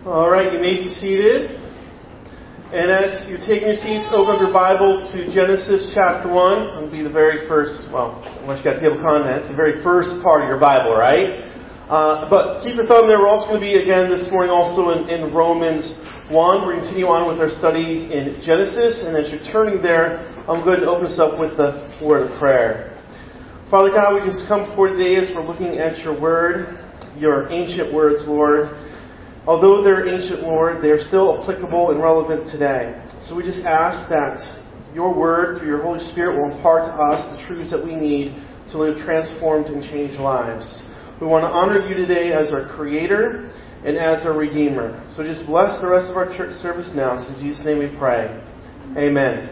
All right, you may be seated. And as you're taking your seats, open up your Bibles to Genesis chapter 1. It'll be the very first, unless you got table contents, the very first part of your Bible, right? But keep your thumb there. We're also going to be, again, this morning also in Romans 1. We're going to continue on with our study in Genesis. And as you're turning there, I'm going to open us up with the word of prayer. Father God, we just come before today as we're looking at your word, your ancient words, Lord. Although they're ancient, Lord, they're still applicable and relevant today. So we just ask that your word, through your Holy Spirit, will impart to us the truths that we need to live transformed and changed lives. We want to honor you today as our Creator and as our Redeemer. So just bless the rest of our church service now. In Jesus' name we pray. Amen.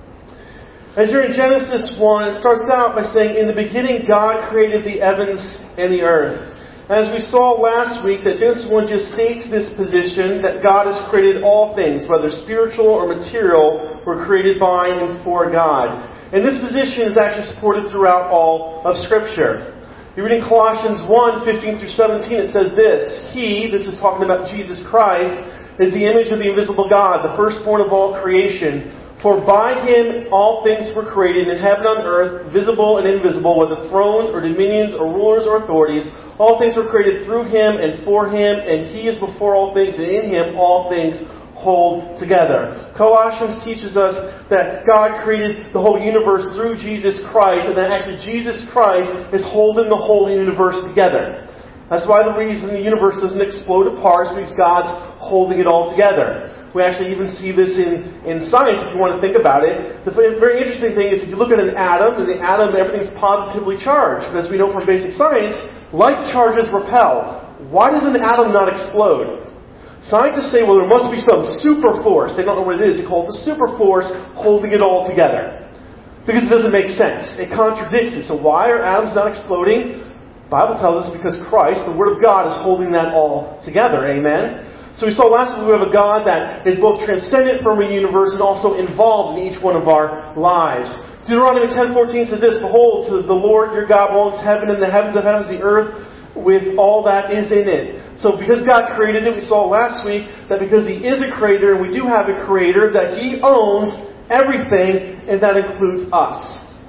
As you're in Genesis 1, it starts out by saying, in the beginning God created the heavens and the earth. As we saw last week, that Genesis 1 just states this position that God has created all things, whether spiritual or material, were created by and for God. And this position is actually supported throughout all of Scripture. You read in Colossians 1, 15 through 17, it says this, He, this is talking about Jesus Christ, is the image of the invisible God, the firstborn of all creation. For by Him all things were created in heaven and on earth, visible and invisible, whether thrones or dominions or rulers or authorities. All things were created through Him and for Him, and He is before all things, and in Him all things hold together. Colossians teaches us that God created the whole universe through Jesus Christ, and that actually Jesus Christ is holding the whole universe together. That's why the reason the universe doesn't explode apart is because God's holding it all together. We actually even see this in science, if you want to think about it. The very interesting thing is if you look at an atom, and the atom, everything's positively charged. But as we know from basic science, like charges repel. Why does an atom not explode? Scientists say, well, there must be some super force. They don't know what it is. They call it the super force holding it all together. Because it doesn't make sense. It contradicts it. So why are atoms not exploding? The Bible tells us because Christ, the Word of God, is holding that all together. Amen? So we saw last week we have a God that is both transcendent from a universe and also involved in each one of our lives. Deuteronomy 10:14 says this, Behold, to the Lord your God belongs heaven and the heavens of heavens, the earth with all that is in it. So because God created it, we saw last week that because He is a creator, and we do have a creator, that He owns everything, and that includes us.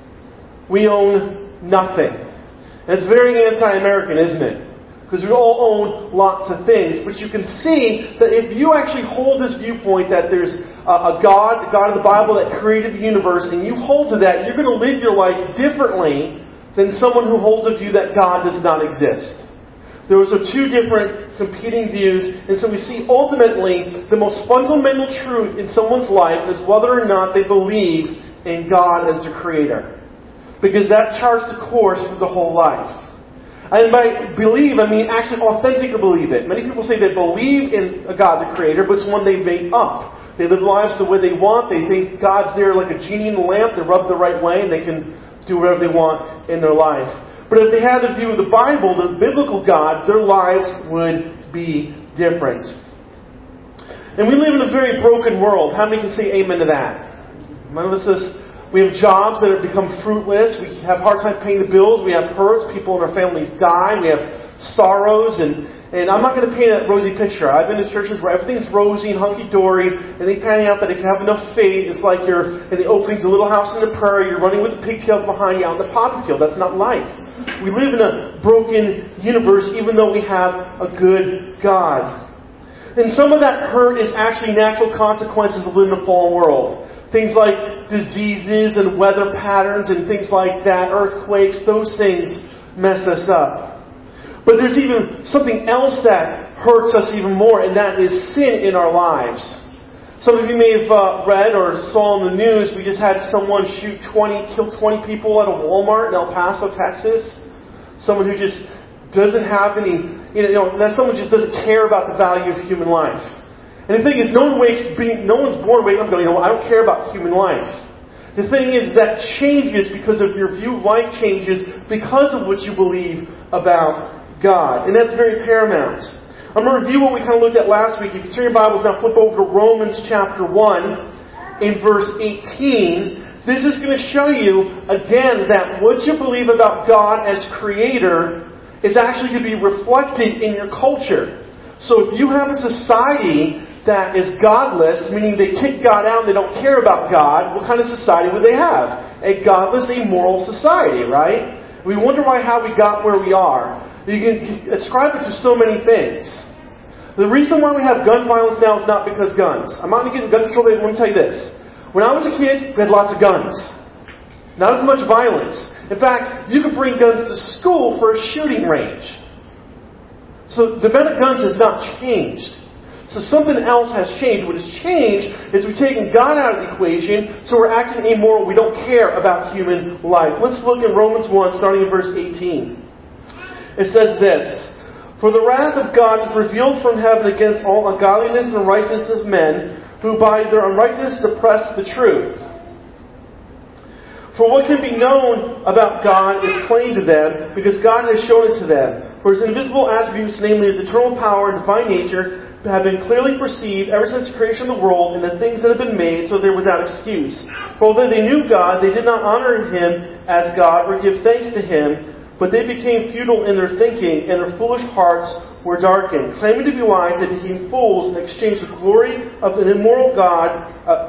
We own nothing. And it's very anti-American, isn't it? Because we all own lots of things. But you can see that if you actually hold this viewpoint that there's a God, the God of the Bible that created the universe, and you hold to that, you're going to live your life differently than someone who holds a view that God does not exist. Those are two different competing views. And so we see ultimately the most fundamental truth in someone's life is whether or not they believe in God as their creator. Because that charts the course for the whole life. And by believe, I mean actually authentically believe it. Many people say they believe in a God, the Creator, but it's one they've made up. They live lives the way they want. They think God's there like a genie in the lamp. They're rubbed the right way, and they can do whatever they want in their life. But if they had a view of the Bible, the biblical God, their lives would be different. And we live in a very broken world. How many can say amen to that? None of us says, we have jobs that have become fruitless. We have a hard time paying the bills. We have hurts. People in our families die. We have sorrows. And I'm not going to paint a rosy picture. I've been to churches where everything's rosy and hunky-dory. And they paint out that if you have enough faith, it's like you're in the openings of Little House on the Prairie. You're running with the pigtails behind you out in the poppy field. That's not life. We live in a broken universe even though we have a good God. And some of that hurt is actually natural consequences of living in a fallen world. Things like diseases and weather patterns and things like that, earthquakes, those things mess us up. But there's even something else that hurts us even more, and that is sin in our lives. Some of you may have read or saw in the news, we just had someone kill 20 people at a Walmart in El Paso, Texas. Someone who just doesn't have any, that someone just doesn't care about the value of human life. And the thing is, no one's born waking up going, I don't care about human life. The thing is that changes because of your view of life changes because of what you believe about God. And that's very paramount. I'm going to review what we kind of looked at last week. If you turn your Bibles now, flip over to Romans chapter 1 in verse 18. This is going to show you, again, that what you believe about God as Creator is actually going to be reflected in your culture. So if you have a society that is godless, meaning they kick God out and they don't care about God, what kind of society would they have? A godless, immoral society, right? We wonder how we got where we are. You can ascribe it to so many things. The reason why we have gun violence now is not because guns. I'm not going to get into gun control, but let me tell you this. When I was a kid, we had lots of guns. Not as much violence. In fact, you could bring guns to school for a shooting range. So the amount of guns has not changed. So something else has changed. What has changed is we've taken God out of the equation, so we're acting immoral. We don't care about human life. Let's look at Romans 1, starting in verse 18. It says this, "For the wrath of God is revealed from heaven against all ungodliness and unrighteousness of men, who by their unrighteousness suppress the truth. For what can be known about God is plain to them, because God has shown it to them. For His invisible attributes, namely His eternal power and divine nature, have been clearly perceived ever since the creation of the world and the things that have been made, so they're without excuse. For although they knew God, they did not honor Him as God or give thanks to Him, but they became futile in their thinking, and their foolish hearts were darkened. Claiming to be wise, they became fools and exchanged the glory of the immortal God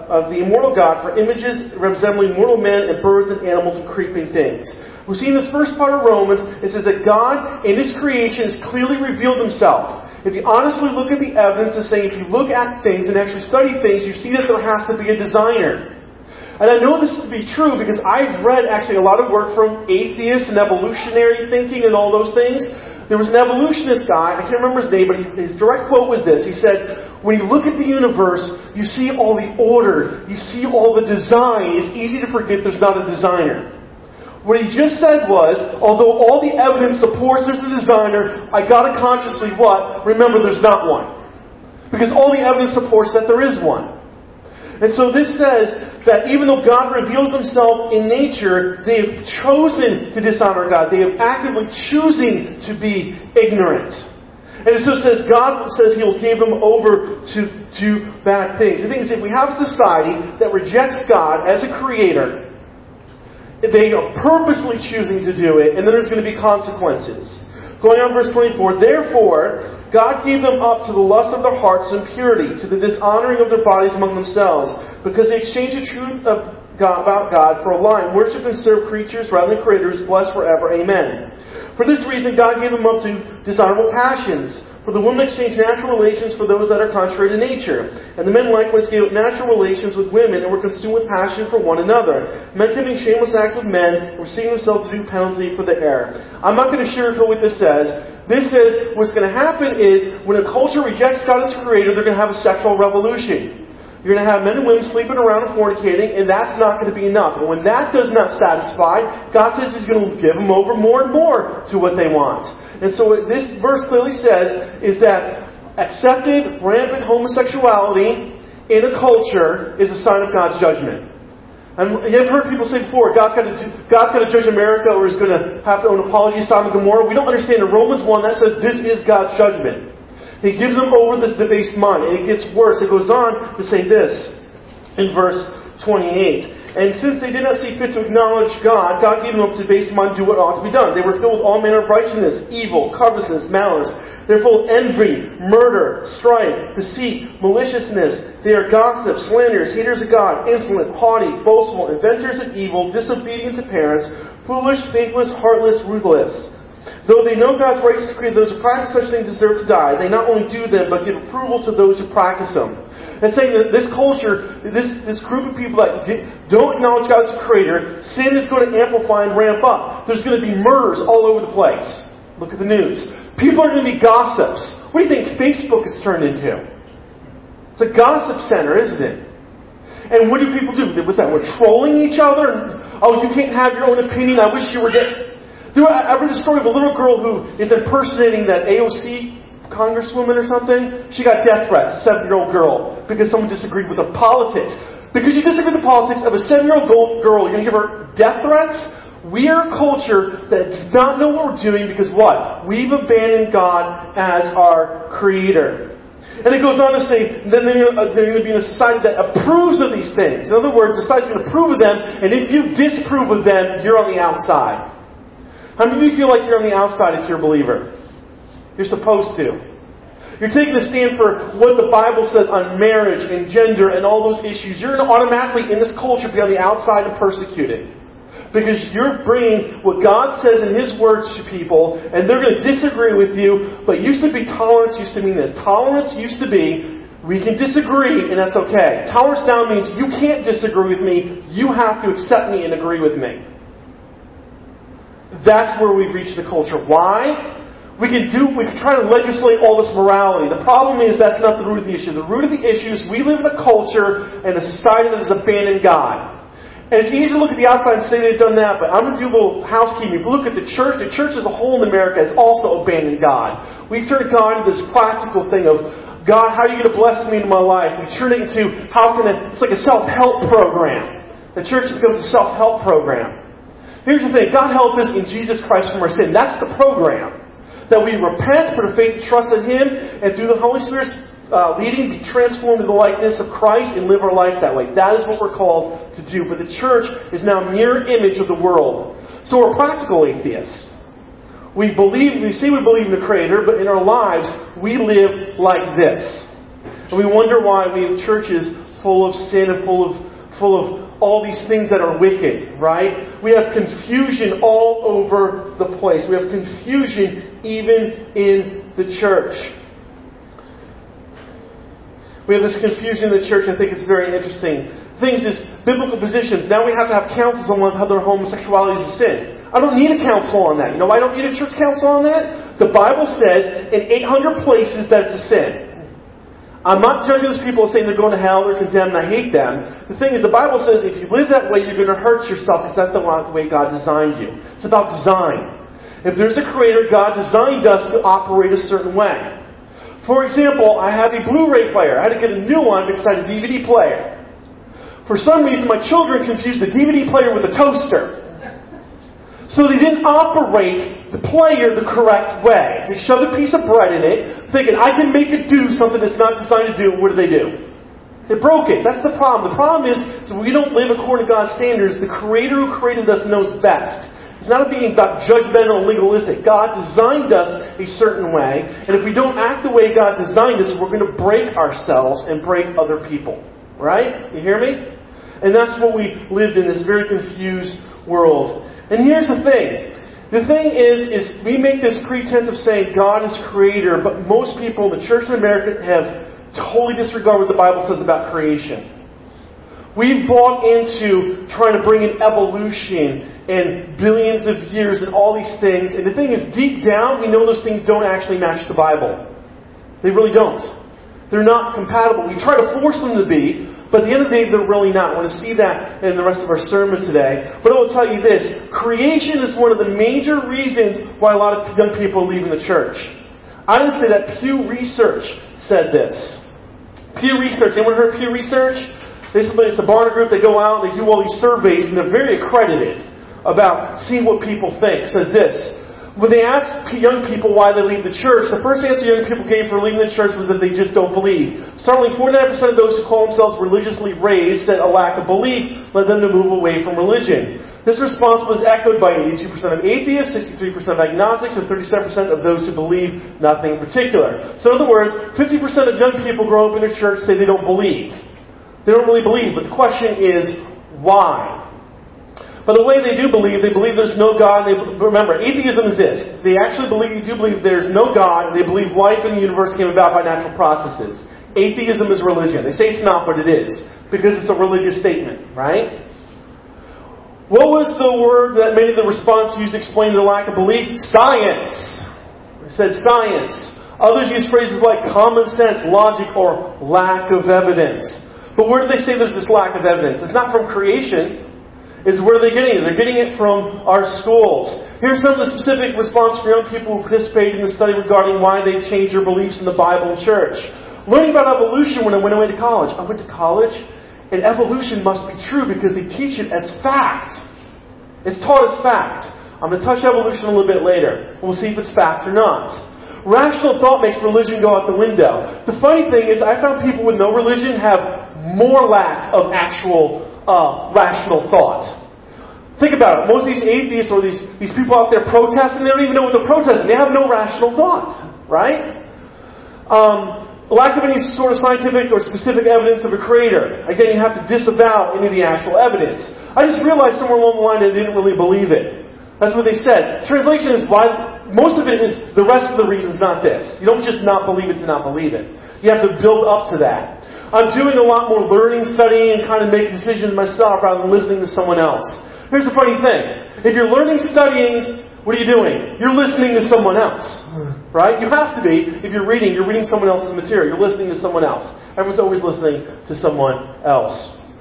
for images resembling mortal men and birds and animals and creeping things." We see in this first part of Romans, it says that God in His creation has clearly revealed Himself. If you honestly look at the evidence, it's saying if you look at things and actually study things, you see that there has to be a designer. And I know this to be true because I've read actually a lot of work from atheists and evolutionary thinking and all those things. There was an evolutionist guy, I can't remember his name, but his direct quote was this. He said, "When you look at the universe, you see all the order, you see all the design. It's easy to forget there's not a designer." What he just said was, although all the evidence supports there's a designer, I gotta consciously what? Remember there's not one. Because all the evidence supports that there is one. And so this says that even though God reveals Himself in nature, they have chosen to dishonor God. They have actively choosing to be ignorant. And it so says God says He will give them over to bad things. The thing is, if we have a society that rejects God as a creator, they are purposely choosing to do it, and then there's going to be consequences. Going on verse 24, "Therefore, God gave them up to the lust of their hearts and impurity, to the dishonoring of their bodies among themselves, because they exchanged the truth of God, about God for a lie, and worship and serve creatures rather than creators, blessed forever. Amen. For this reason, God gave them up to dishonorable passions. For the women exchanged natural relations for those that are contrary to nature. And the men likewise gave up natural relations with women and were consumed with passion for one another. Men committing shameless acts with men and receiving themselves to due penalty for the error." I'm not going to sugarcoat what this says. This says what's going to happen is when a culture rejects God as creator, they're going to have a sexual revolution. You're going to have men and women sleeping around and fornicating, and that's not going to be enough. And when that does not satisfy, God says He's going to give them over more and more to what they want. And so what this verse clearly says is that accepted, rampant homosexuality in a culture is a sign of God's judgment. And you've heard people say before, God's got to judge America or He's going to have to own apology, Sodom and Gomorrah. We don't understand in Romans 1 that says this is God's judgment. He gives them over this debased mind. And it gets worse. It goes on to say this in verse 28. "And since they did not see fit to acknowledge God, God gave them up to debased mind to do what ought to be done. They were filled with all manner of righteousness, evil, covetousness, malice. They're full of envy, murder, strife, deceit, maliciousness. They are gossips, slanderers, haters of God, insolent, haughty, boastful, inventors of evil, disobedient to parents, foolish, faithless, heartless, ruthless. Though they know God's righteous decree, those who practice such things deserve to die. They not only do them, but give approval to those who practice them." It's saying that this culture, this group of people that don't acknowledge God as a creator, sin is going to amplify and ramp up. There's going to be murders all over the place. Look at the news. People are going to be gossips. What do you think Facebook has turned into? It's a gossip center, isn't it? And what do people do? What's that? We're trolling each other? Oh, you can't have your own opinion. I wish you were dead. I read a story of a little girl who is impersonating that AOC congresswoman or something. She got death threats, a 7-year-old girl, because someone disagreed with her politics. Because you disagree with the politics of a 7-year-old girl, you're going to give her death threats? We are a culture that does not know what we're doing because what? We've abandoned God as our creator. And it goes on to say, then they're going to be in a society that approves of these things. In other words, the society's going to approve of them, and if you disapprove of them, you're on the outside. How many of you feel like you're on the outside if you're a believer? You're supposed to. you're taking a stand for what the Bible says on marriage and gender and all those issues, you're going to automatically, in this culture, be on the outside and persecuted. Because you're bringing what God says in His words to people, and they're going to disagree with you, but used to be tolerance used to mean this. Tolerance used to be, we can disagree, and that's okay. Tolerance now means you can't disagree with me, you have to accept me and agree with me. That's where we've reached the culture. Why? We can try to legislate all this morality. The problem is that's not the root of the issue. The root of the issue is we live in a culture and a society that has abandoned God. And it's easy to look at the outside and say they've done that, but I'm going to do a little housekeeping. If you look at the church as a whole in America has also abandoned God. We've turned God into this practical thing of, God, how are you going to bless me in my life? We turn it into, it's like a self-help program. The church becomes a self-help program. Here's the thing, God help us in Jesus Christ from our sin. That's the program. That we repent, put our faith and trust in Him, and through the Holy Spirit's leading, be transformed into the likeness of Christ and live our life that way. That is what we're called to do. But the church is now a mirror image of the world. So we're practical atheists. We say we believe in the Creator, but in our lives, we live like this. And we wonder why we have churches full of sin and full of all these things that are wicked, right? We have confusion all over the place. We have confusion even in the church. We have this confusion in the church. I think it's very interesting. Things is biblical positions. Now we have to have counsels on whether homosexuality is a sin. I don't need a counsel on that. You know why I don't need a church counsel on that? The Bible says in 800 places that it's a sin. I'm not judging those people saying they're going to hell, they're condemned, and I hate them. The thing is, the Bible says if you live that way, you're going to hurt yourself because that's not the way God designed you. It's about design. If there's a Creator, God designed us to operate a certain way. For example, I have a Blu-ray player. I had to get a new one because I had a DVD player. For some reason, my children confused the DVD player with a toaster. So they didn't operate the player the correct way. They shoved a piece of bread in it, thinking, I can make it do something it's not designed to do. What do? They broke it. That's the problem. The problem is we don't live according to God's standards. The Creator who created us knows best. It's not being about judgmental and legalistic. God designed us a certain way, and if we don't act the way God designed us, we're going to break ourselves and break other people. Right? You hear me? And that's what we lived in, this very confused world. And here's the thing. The thing is we make this pretense of saying God is Creator, but most people in the church in America have totally disregarded what the Bible says about creation. We've bought into trying to bring in evolution and billions of years and all these things. And the thing is, deep down, we know those things don't actually match the Bible. They really don't. They're not compatible. We try to force them to be, but at the end of the day, they're really not. We're going to see that in the rest of our sermon today. But I will tell you this. Creation is one of the major reasons why a lot of young people are leaving the church. I didn't say that. Pew Research said this. Pew Research. Anyone heard of Pew Research? Basically, it's a Barna group. They go out and they do all these surveys, and they're very accredited about seeing what people think. It says this. When they asked young people why they leave the church, the first answer young people gave for leaving the church was that they just don't believe. Certainly, 49% of those who call themselves religiously raised said a lack of belief led them to move away from religion. This response was echoed by 82% of atheists, 63% of agnostics, and 37% of those who believe nothing in particular. So in other words, 50% of young people grow up in a church say they don't believe. They don't really believe, but the question is, why? By the way, they do believe there's no God. Remember, atheism is this. They actually do believe there's no God, and they believe life in the universe came about by natural processes. Atheism is religion. They say it's not, but it is, because it's a religious statement, right? What was the word that many of the response used to explain the lack of belief? Science. They said science. Others use phrases like common sense, logic, or lack of evidence. But where do they say there's this lack of evidence? It's not from creation. It's where are they getting it? They're getting it from our schools. Here's some of the specific response for young people who participated in the study regarding why they've changed their beliefs in the Bible and church. Learning about evolution when I went away to college. I went to college, and evolution must be true because they teach it as fact. It's taught as fact. I'm going to touch evolution a little bit later. We'll see if it's fact or not. Rational thought makes religion go out the window. The funny thing is, I found people with no religion have more lack of actual rational thought. Think about it. Most of these atheists or these people out there protesting, they don't even know what they're protesting. They have no rational thought. Right? Lack of any sort of scientific or specific evidence of a creator. Again, you have to disavow any of the actual evidence. I just realized somewhere along the line they didn't really believe it. That's what they said. Translation is why. Most of it is the rest of the reasons, not this. You don't just not believe it to not believe it. You have to build up to that. I'm doing a lot more learning, studying, and kind of making decisions myself rather than listening to someone else. Here's the funny thing. If you're learning, studying, what are you doing? You're listening to someone else. Right? You have to be. If you're reading someone else's material. You're listening to someone else. Everyone's always listening to someone else.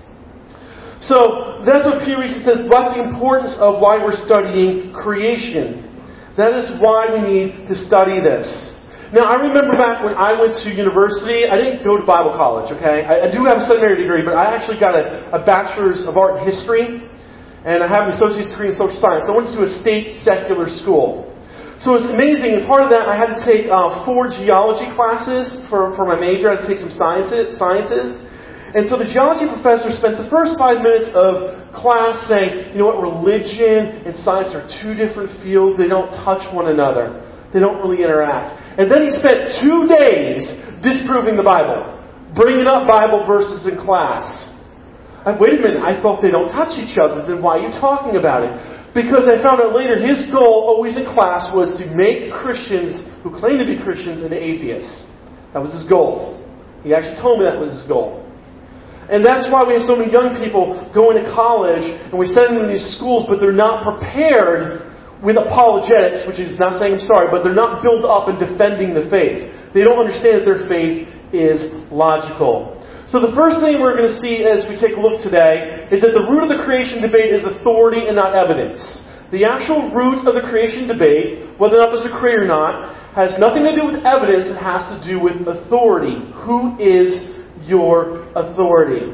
So, that's what P. Reese says about the importance of why we're studying creation. That is why we need to study this. Now, I remember back when I went to university, I didn't go to Bible college, okay? I do have a seminary degree, but I actually got a Bachelor's of Art in History, and I have an Associate's degree in Social Science. So I went to a state secular school. So it was amazing, and part of that I had to take 4 geology classes for my major. I had to take some sciences. And so the geology professor spent the first 5 minutes of class saying, you know what, religion and science are 2 different fields. They don't touch one another. They don't really interact. And then he spent 2 days disproving the Bible, bringing up Bible verses in class. Wait a minute, I thought they don't touch each other. Then why are you talking about it? Because I found out later his goal always in class was to make Christians who claim to be Christians into atheists. That was his goal. He actually told me that was his goal. And that's why we have so many young people going to college and we send them to these schools, but they're not prepared with apologetics, which is not saying I'm sorry, but they're not built up in defending the faith. They don't understand that their faith is logical. So the first thing we're going to see as we take a look today is that the root of the creation debate is authority and not evidence. The actual root of the creation debate, whether or not there's a creator or not, has nothing to do with evidence. It has to do with authority. Who is your authority?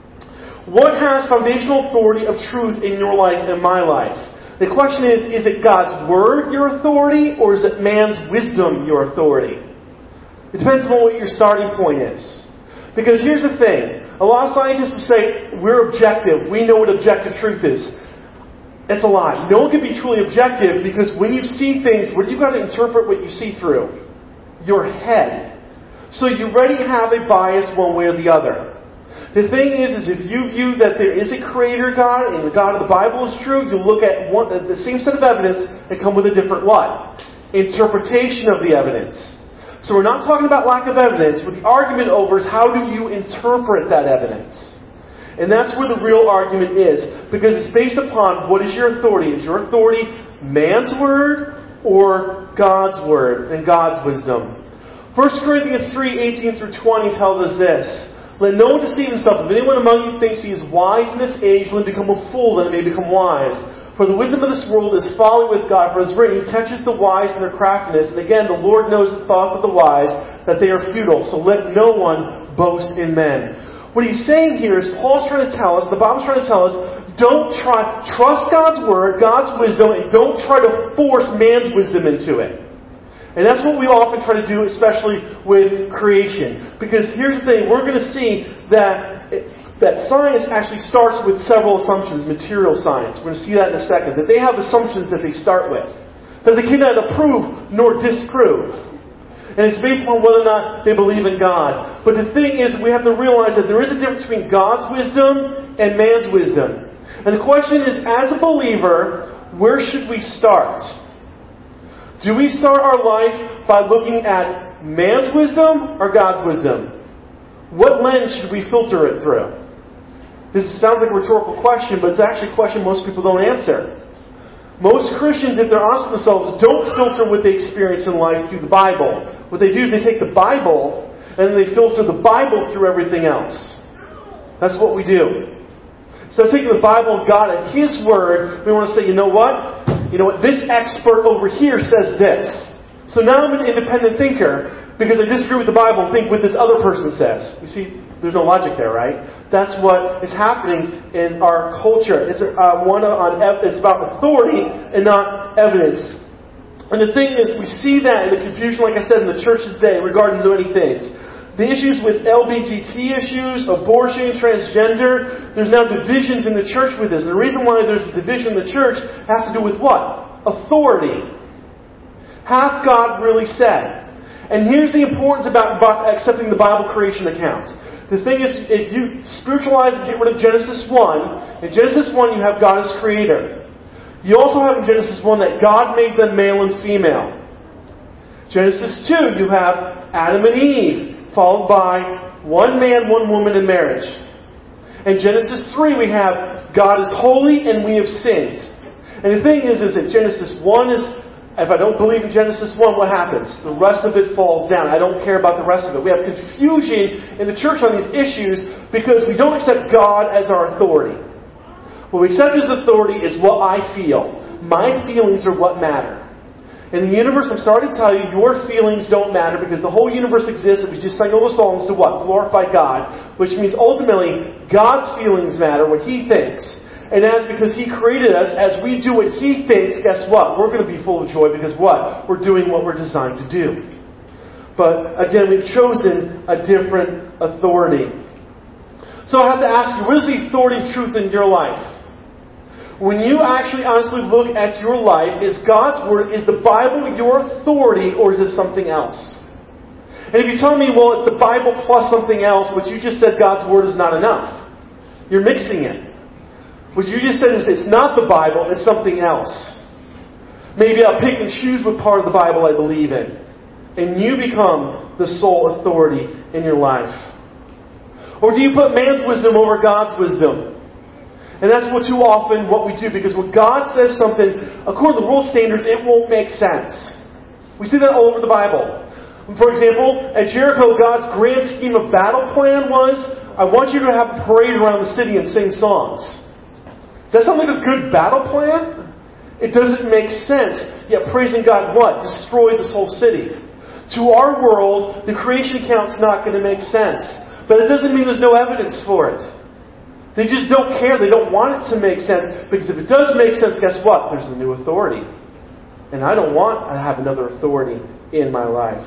What has foundational authority of truth in your life and my life? The question is it God's Word your authority, or is it man's wisdom your authority? It depends on what your starting point is. Because here's the thing. A lot of scientists will say, we're objective. We know what objective truth is. It's a lie. No one can be truly objective because when you see things, what do you got to interpret what you see through? Your head. So you already have a bias one way or the other. The thing is if you view that there is a creator God and the God of the Bible is true, you look at the same set of evidence and come with a different what? Interpretation of the evidence. So we're not talking about lack of evidence. What the argument over is how do you interpret that evidence? And that's where the real argument is. Because it's based upon what is your authority. Is your authority man's word or God's word and God's wisdom? 1 Corinthians 3:18 through 20 tells us this. Let no one deceive himself. If anyone among you thinks he is wise in this age, let him become a fool that he may become wise. For the wisdom of this world is folly with God. For it is written, He catches the wise in their craftiness. And again, the Lord knows the thoughts of the wise, that they are futile. So let no one boast in men. What he's saying here is, Paul's trying to tell us, the Bible's trying to tell us, trust God's Word, God's wisdom, and don't try to force man's wisdom into it. And that's what we often try to do, especially with creation. Because here's the thing, we're going to see that science actually starts with several assumptions, material science. We're going to see that in a second. That they have assumptions that they start with. That they cannot approve nor disprove. And it's based on whether or not they believe in God. But the thing is, we have to realize that there is a difference between God's wisdom and man's wisdom. And the question is, as a believer, where should we start? Do we start our life by looking at man's wisdom or God's wisdom? What lens should we filter it through? This sounds like a rhetorical question, but it's actually a question most people don't answer. Most Christians, if they're honest with themselves, don't filter what they experience in life through the Bible. What they do is they take the Bible and they filter the Bible through everything else. That's what we do. So taking the Bible and God and His Word, we want to say, you know what? This expert over here says this. So now I'm an independent thinker because I disagree with the Bible and think what this other person says. You see, there's no logic there, right? That's what is happening in our culture. It's about authority and not evidence. And the thing is, we see that in the confusion, like I said, in the church today regarding so many things. The issues with LGBT issues, abortion, transgender, there's now divisions in the church with this. And the reason why there's a division in the church has to do with what? Authority. Hath God really said? And here's the importance about accepting the Bible creation account. The thing is, if you spiritualize and get rid of Genesis 1, in Genesis 1 you have God as creator. You also have in Genesis 1 that God made them male and female. Genesis 2, you have Adam and Eve, followed by one man, one woman in marriage. In Genesis 3, we have God is holy and we have sinned. And the thing is that Genesis 1 is, if I don't believe in Genesis 1, what happens? The rest of it falls down. I don't care about the rest of it. We have confusion in the church on these issues because we don't accept God as our authority. What we accept as authority is what I feel. My feelings are what matter. In the universe, I'm sorry to tell you, your feelings don't matter because the whole universe exists and we just sing all the songs to what? Glorify God. Which means ultimately, God's feelings matter, what He thinks. And that's because He created us. As we do what He thinks, guess what? We're going to be full of joy because what? We're doing what we're designed to do. But again, we've chosen a different authority. So I have to ask you, what is the authority of truth in your life? When you actually honestly look at your life, is God's Word, is the Bible your authority, or is it something else? And if you tell me, well, it's the Bible plus something else, what you just said God's Word is not enough. You're mixing it. What you just said is it's not the Bible, it's something else. Maybe I'll pick and choose what part of the Bible I believe in. And you become the sole authority in your life. Or do you put man's wisdom over God's wisdom? And that's what too often what we do, because when God says something, according to the world standards, it won't make sense. We see that all over the Bible. For example, at Jericho, God's grand scheme of battle plan was, I want you to have a parade around the city and sing songs. Does that sound like a good battle plan? It doesn't make sense. Yet praising God what? Destroyed this whole city. To our world, the creation account's not going to make sense. But it doesn't mean there's no evidence for it. They just don't care. They don't want it to make sense. Because if it does make sense, guess what? There's a new authority. And I don't want to have another authority in my life.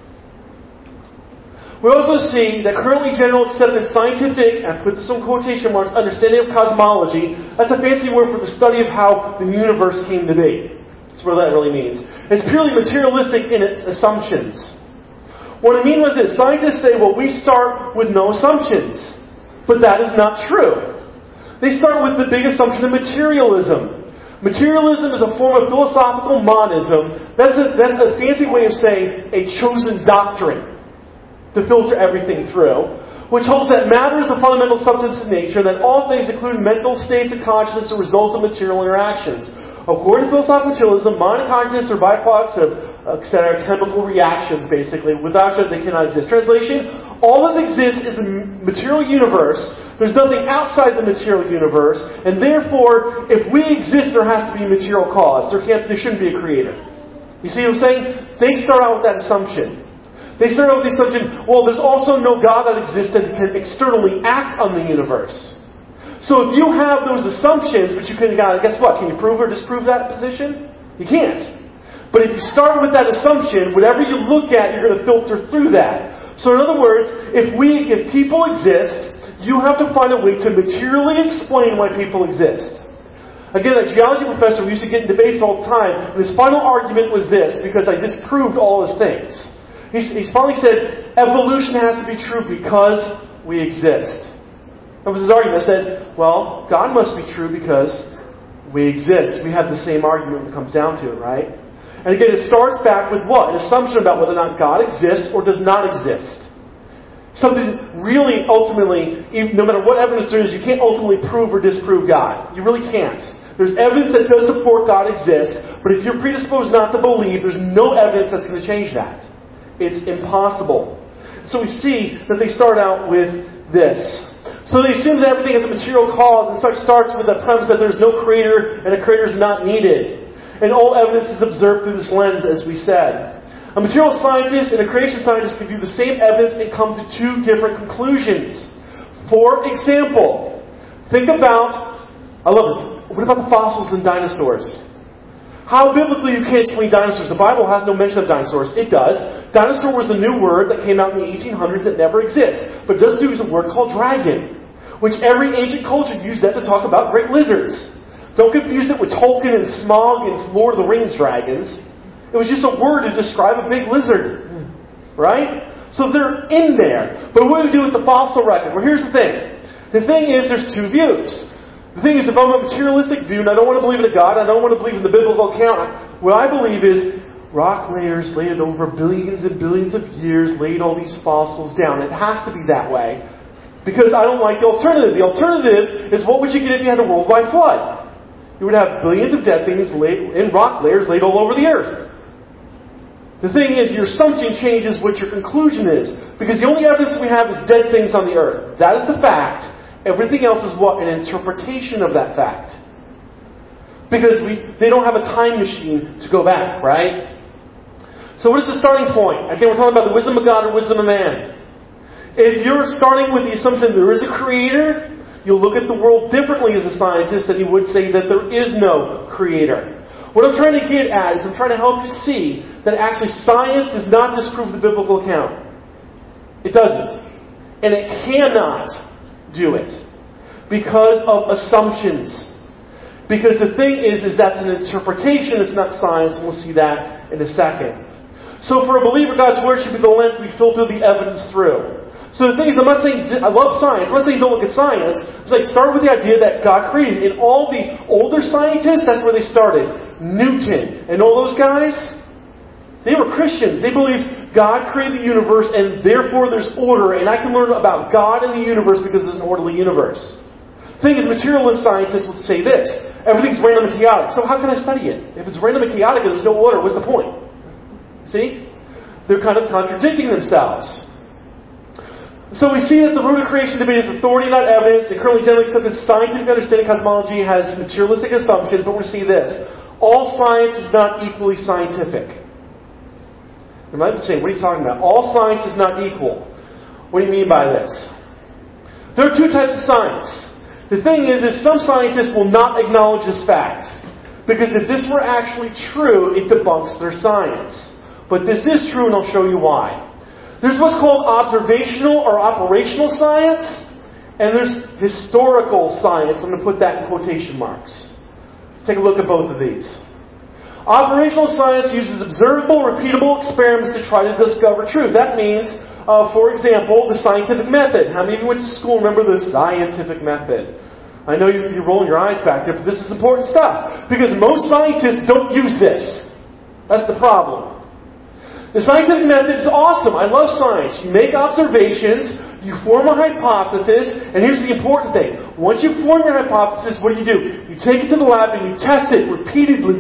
We also see that currently general accepted scientific, and I put this in quotation marks, understanding of cosmology, that's a fancy word for the study of how the universe came to be. That's what that really means. It's purely materialistic in its assumptions. What I mean was this, scientists say, well, we start with no assumptions. But that is not true. They start with the big assumption of materialism. Materialism is a form of philosophical monism. That's a fancy way of saying a chosen doctrine to filter everything through, which holds that matter is the fundamental substance of nature, and that all things, including mental states of consciousness, are results of material interactions. According to philosophical materialism, mind and consciousness are byproducts of chemical reactions, basically. Without each other, they cannot exist. Translation, all that exists is the material universe. There's nothing outside the material universe, and therefore, if we exist, there has to be a material cause. There shouldn't be a creator. You see what I'm saying? They start out with that assumption. They start out with the assumption, well, there's also no God that exists that can externally act on the universe. So if you have those assumptions, but you can, guess what? Can you prove or disprove that position? You can't. But if you start with that assumption, whatever you look at, you're going to filter through that. So in other words, if people exist, you have to find a way to materially explain why people exist. Again, a geology professor, we used to get in debates all the time, and his final argument was this, because I disproved all his things. He finally said, evolution has to be true because we exist. That was his argument. I said, well, God must be true because we exist. We have the same argument when it comes down to it, right? And again, it starts back with what? An assumption about whether or not God exists or does not exist. Something really ultimately, no matter what evidence there is, you can't ultimately prove or disprove God. You really can't. There's evidence that does support God exists, but if you're predisposed not to believe, there's no evidence that's going to change that. It's impossible. So we see that they start out with this. So they assume that everything is a material cause, and such starts with the premise that there's no creator and a creator is not needed. And all evidence is observed through this lens, as we said. A material scientist and a creation scientist can view the same evidence and come to two different conclusions. For example, think about, I love it, what about the fossils in dinosaurs? How biblically you can't explain dinosaurs. The Bible has no mention of dinosaurs. It does. Dinosaur was a new word that came out in the 1800s that never exists. But it does use a word called dragon, which every ancient culture used that to talk about great lizards. Don't confuse it with Tolkien and Smaug and Lord of the Rings dragons. It was just a word to describe a big lizard. Right? So they're in there. But what do we do with the fossil record? Well, here's the thing. The thing is, there's two views. The thing is, if I'm a materialistic view and I don't want to believe in a God, I don't want to believe in the biblical account, what I believe is rock layers laid over billions and billions of years laid all these fossils down. It has to be that way because I don't like the alternative. The alternative is what would you get if you had a worldwide flood? You would have billions of dead things laid in rock layers laid all over the earth. The thing is, your assumption changes what your conclusion is because the only evidence we have is dead things on the earth. That is the fact. Everything else is what? An interpretation of that fact. Because they don't have a time machine to go back, right? So what is the starting point? Again, we're talking about the wisdom of God or wisdom of man. If you're starting with the assumption there is a creator, you'll look at the world differently as a scientist than you would say that there is no creator. What I'm trying to get at is I'm trying to help you see that actually science does not disprove the biblical account. It doesn't. And it cannot do it because of assumptions. Because the thing is that's an interpretation, it's not science, and we'll see that in a second. So for a believer, God's Word should be the lens we filter the evidence through. So the thing is, I'm not saying I love science. I'm not saying don't look at science. It's like start with the idea that God created. And all the older scientists, that's where they started. Newton and all those guys, they were Christians. They believed God created the universe and therefore there's order. And I can learn about God and the universe because it's an orderly universe. The thing is, materialist scientists will say this. Everything's random and chaotic. So how can I study it? If it's random and chaotic and there's no order, what's the point? See? They're kind of contradicting themselves. So we see that the root of creation debate is authority, not evidence. The currently generally accepted scientific understanding of cosmology has materialistic assumptions, but we see this. All science is not equally scientific. You might be saying, what are you talking about? All science is not equal. What do you mean by this? There are two types of science. The thing is some scientists will not acknowledge this fact. Because if this were actually true, it debunks their science. But this is true, and I'll show you why. There's what's called observational or operational science, and there's historical science. I'm going to put that in quotation marks. Take a look at both of these. Operational science uses observable, repeatable experiments to try to discover truth. That means, for example, the scientific method. How many of you went to school and remember the scientific method? I know you're rolling your eyes back there, but this is important stuff. Because most scientists don't use this. That's the problem. The scientific method is awesome. I love science. You make observations, you form a hypothesis, and here's the important thing. Once you form your hypothesis, what do? You take it to the lab and you test it repeatedly,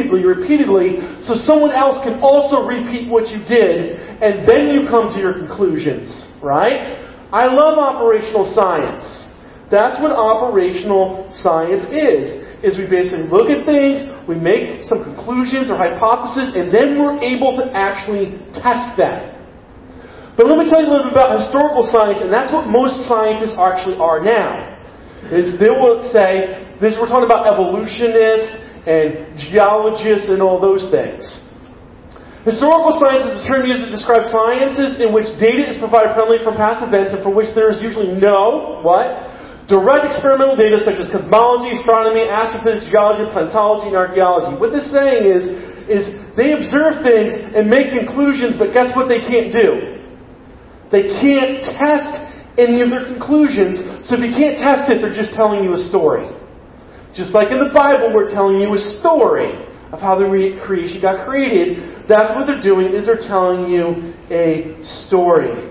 so someone else can also repeat what you did, and then you come to your conclusions. Right? I love operational science. That's what operational science is we basically look at things, we make some conclusions or hypotheses, and then we're able to actually test them. But let me tell you a little bit about historical science, and that's what most scientists actually are now. Is they will say, we're talking about evolutionists and geologists and all those things. Historical science is a term used to describe sciences in which data is provided primarily from past events and for which there is usually no, direct experimental data such as cosmology, astronomy, astrophysics, geology, planetology, and archaeology. What this is saying is they observe things and make conclusions, but guess what they can't do? They can't test any of their conclusions. So if you can't test it, they're just telling you a story. Just like in the Bible, we're telling you a story of how the creation got created. That's what they're doing, is they're telling you a story.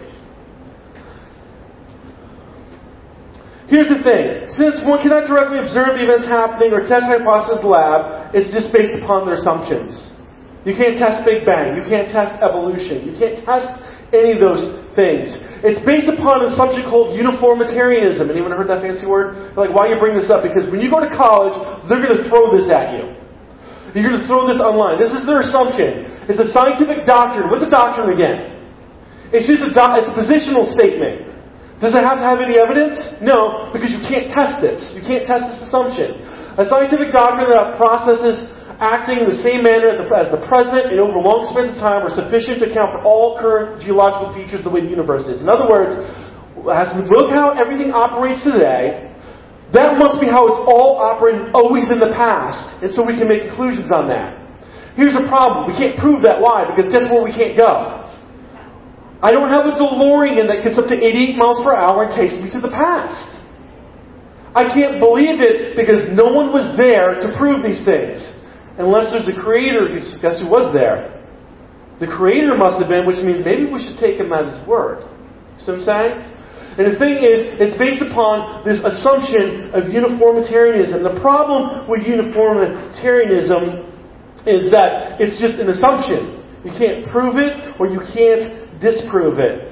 Here's the thing. Since one cannot directly observe the events happening or test hypothesis in the lab, it's just based upon their assumptions. You can't test Big Bang. You can't test evolution. You can't test any of those things. It's based upon an assumption called uniformitarianism. Anyone heard that fancy word? You're like, why do you bring this up? Because when you go to college, they're going to throw this at you. You're going to throw this online. This is their assumption. It's a scientific doctrine. What's a doctrine again? It's just it's a positional statement. Does it have to have any evidence? No, because you can't test this. You can't test this assumption. A scientific doctrine that processes acting in the same manner as the present and over long spans of time are sufficient to account for all current geological features of the way the universe is. In other words, as we look how everything operates today, that must be how it's all operated always in the past. And so we can make conclusions on that. Here's the problem. We can't prove that. Why? Because guess where we can't go? I don't have a DeLorean that gets up to 88 miles per hour and takes me to the past. I can't believe it because no one was there to prove these things. Unless there's a creator, guess who was there? The creator must have been, which means maybe we should take him at his word. See what I'm saying? And the thing is, it's based upon this assumption of uniformitarianism. The problem with uniformitarianism is that it's just an assumption. You can't prove it or you can't disprove it.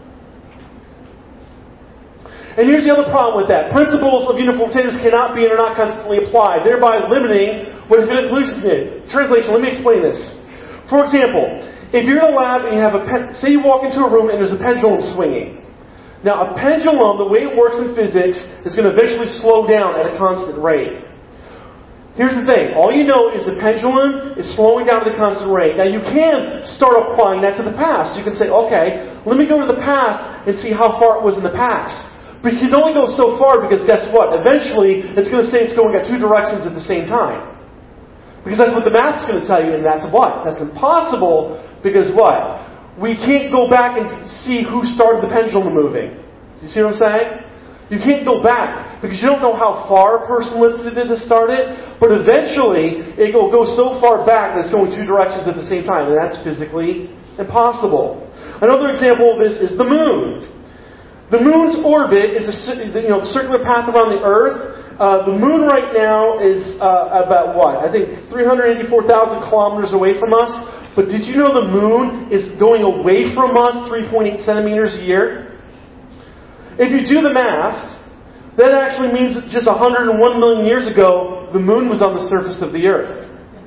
And here's the other problem with that. Principles of uniformitarianism cannot be and are not constantly applied, thereby limiting what is conclusion is. Translation, let me explain this. For example, if you're in a lab and you have say you walk into a room and there's a pendulum swinging. Now, a pendulum, the way it works in physics, is going to eventually slow down at a constant rate. Here's the thing. All you know is the pendulum is slowing down at a constant rate. Now, you can start applying that to the past. You can say, okay, let me go to the past and see how far it was in the past. But you can only go so far because guess what? Eventually, it's going to say it's going at two directions at the same time. Because that's what the math's going to tell you, and that's what? That's impossible because what? We can't go back and see who started the pendulum moving. Do you see what I'm saying? You can't go back because you don't know how far a person lifted it to start it, but eventually it will go so far back that it's going two directions at the same time, and that's physically impossible. Another example of this is the moon. The moon's orbit is a circular path around the Earth. The moon right now is about what? I think 384,000 kilometers away from us. But did you know the moon is going away from us 3.8 centimeters a year? If you do the math, that actually means that just 101 million years ago, the moon was on the surface of the Earth.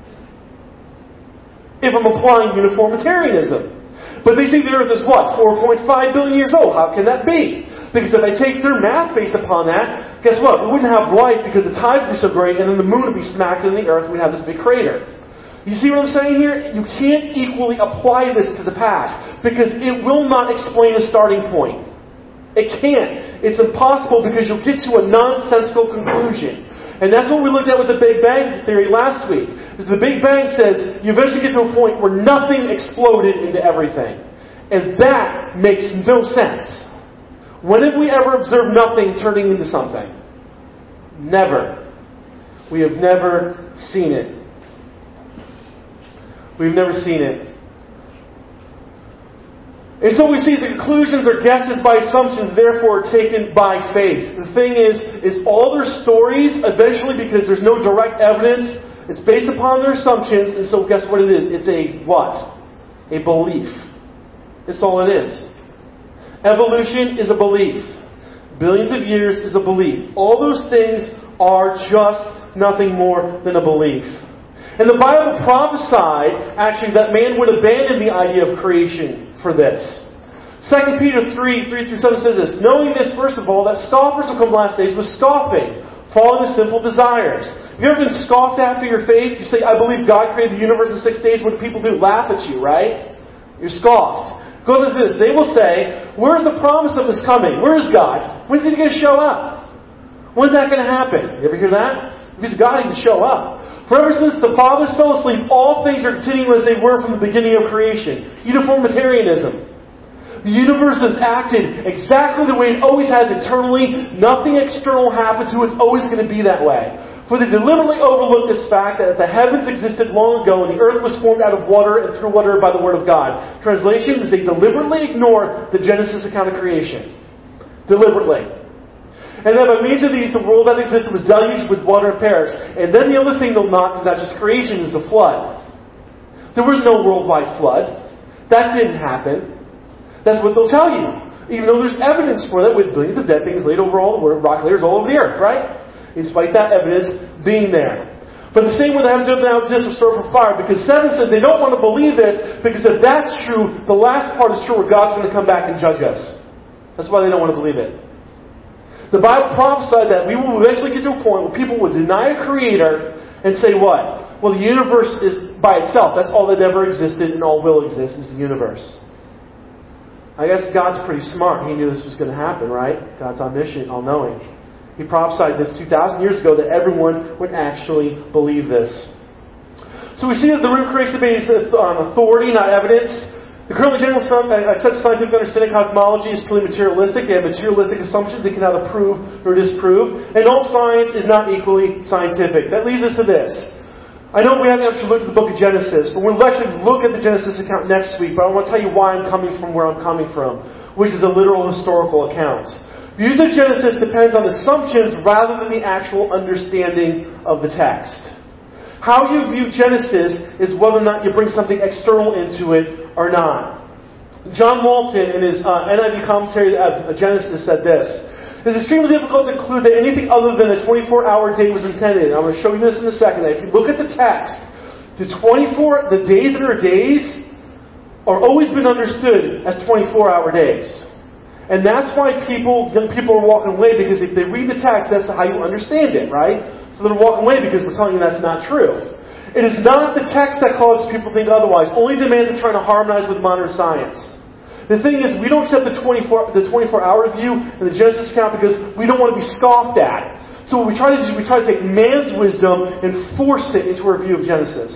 If I'm applying uniformitarianism. But they say the Earth is what? 4.5 billion years old. How can that be? Because if I take their math based upon that, guess what? We wouldn't have life because the tides would be so great, and then the moon would be smacked into the Earth, and we'd have this big crater. You see what I'm saying here? You can't equally apply this to the past because it will not explain a starting point. It can't. It's impossible because you'll get to a nonsensical conclusion. And that's what we looked at with the Big Bang Theory last week. The Big Bang says you eventually get to a point where nothing exploded into everything. And that makes no sense. When have we ever observed nothing turning into something? Never. We have never seen it. We've never seen it. And so we see the conclusions are guesses by assumptions, therefore taken by faith. The thing is all their stories, eventually, because there's no direct evidence, it's based upon their assumptions, and so guess what it is? It's a what? A belief. That's all it is. Evolution is a belief. Billions of years is a belief. All those things are just nothing more than a belief. And the Bible prophesied, actually, that man would abandon the idea of creation for this. 2 Peter 3:3-7 says this, knowing this, first of all, that scoffers will come last days with scoffing, following the simple desires. Have you ever been scoffed after your faith? You say, I believe God created the universe in 6 days. What do people do? Laugh at you, right? You're scoffed. Goes as this. They will say, where's the promise of this coming? Where is God? When's He going to show up? When's that going to happen? You ever hear that? If He's God, He can show up. For ever since the fathers fell asleep, all things are continuing as they were from the beginning of creation. Uniformitarianism. The universe has acted exactly the way it always has eternally. Nothing external happened to it. It's always going to be that way. For they deliberately overlooked this fact that the heavens existed long ago and the earth was formed out of water and through water by the word of God. Translation is they deliberately ignore the Genesis account of creation. Deliberately. And then by means of these, the world that existed was deluged with water and perished. And then the other thing they'll not, is not just creation, is the flood. There was no worldwide flood. That didn't happen. That's what they'll tell you. Even though there's evidence for that with billions of dead things laid over all the rock layers all over the earth, right? In spite of that evidence being there. But the same way the heavens now exist are stored for fire. Because 7 says they don't want to believe this, because if that's true, the last part is true where God's going to come back and judge us. That's why they don't want to believe it. The Bible prophesied that we will eventually get to a point where people will deny a creator and say what? Well, the universe is by itself. That's all that ever existed and all will exist is the universe. I guess God's pretty smart. He knew this was going to happen, right? God's omniscient, all-knowing. He prophesied this 2,000 years ago that everyone would actually believe this. So we see that the root creation is based on authority, not evidence. The currently general accepted scientific understanding of cosmology is truly materialistic. They have materialistic assumptions they can neither prove nor disprove. And all science is not equally scientific. That leads us to this. I know we haven't actually looked at the book of Genesis, but we'll actually look at the Genesis account next week. But I want to tell you why I'm coming from where I'm coming from, which is a literal historical account. Views of Genesis depends on assumptions rather than the actual understanding of the text. How you view Genesis is whether or not you bring something external into it or not. John Walton, in his NIV commentary of Genesis, said this: "It's extremely difficult to conclude that anything other than a 24-hour day was intended." I'm going to show you this in a second. If you look at the text, the days that are days are always been understood as 24-hour days. And that's why young people are walking away, because if they read the text, that's how you understand it, right? So they're walking away because we're telling you that's not true. It is not the text that causes people to think otherwise. Only the man that's trying to harmonize with modern science. The thing is, we don't accept the 24-hour view in the Genesis account because we don't want to be scoffed at. So what we try to do is we try to take man's wisdom and force it into our view of Genesis.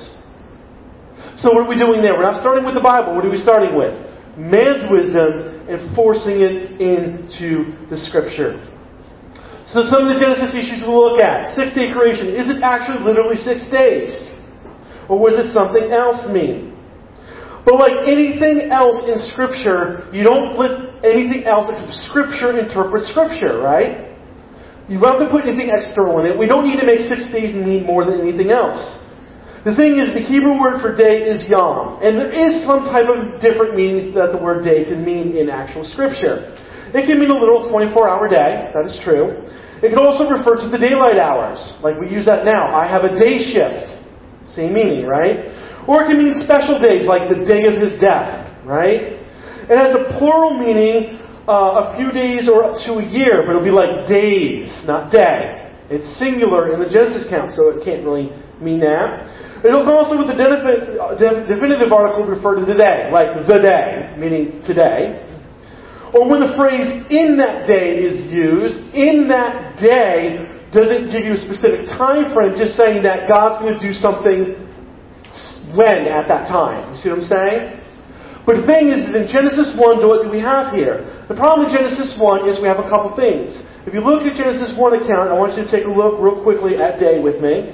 So what are we doing there? We're not starting with the Bible. What are we starting with? Man's wisdom and forcing it into the Scripture. So some of the Genesis issues we'll look at. 6-day creation. Is it actually literally 6 days? Or was it something else mean? But like anything else in Scripture, you don't let anything else except Scripture interpret Scripture, right? You don't have to put anything external in it. We don't need to make 6 days mean more than anything else. The thing is, the Hebrew word for day is yom. And there is some type of different meanings that the word day can mean in actual Scripture. It can mean a literal 24-hour day. That is true. It can also refer to the daylight hours, like we use that now. I have a day shift. Same meaning, right? Or it can mean special days, like the day of his death, right? It has a plural meaning, a few days or up to a year, but it'll be like days, not day. It's singular in the Genesis count, so it can't really mean that. It'll also, with the definitive article, refer to today, like the day, meaning today. Or when the phrase "in that day" is used, in that day doesn't give you a specific time frame, just saying that God's going to do something when at that time. You see what I'm saying? But the thing is, in Genesis 1, what do we have here? The problem with Genesis 1 is we have a couple things. If you look at Genesis 1 account, I want you to take a look real quickly at day with me.